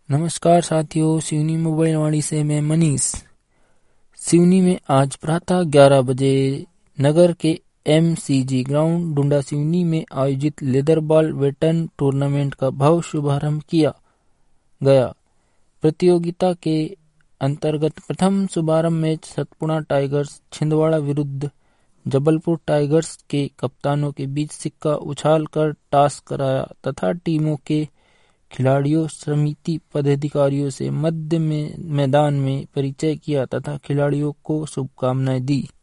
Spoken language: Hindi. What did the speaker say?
नमस्कार साथियों, सिवनी मोबाइल वाणी से मैं मनीष। सिवनी में आज प्रातः 11 बजे नगर के MCG ग्राउंड डुंडा सिवनी में आयोजित लेदर बॉल वेटरन टूर्नामेंट का भव्य शुभारंभ किया गया। प्रतियोगिता के अंतर्गत प्रथम शुभारंभ मैच सतपुड़ा टाइगर्स छिंदवाड़ा विरुद्ध जबलपुर टाइगर्स के कप्तानों के बीच सिक्का उछाल कर टॉस कराया तथा टीमों के खिलाड़ियों समिति पदाधिकारियों से मध्य में मैदान में परिचय किया तथा खिलाड़ियों को शुभकामनाएं दी।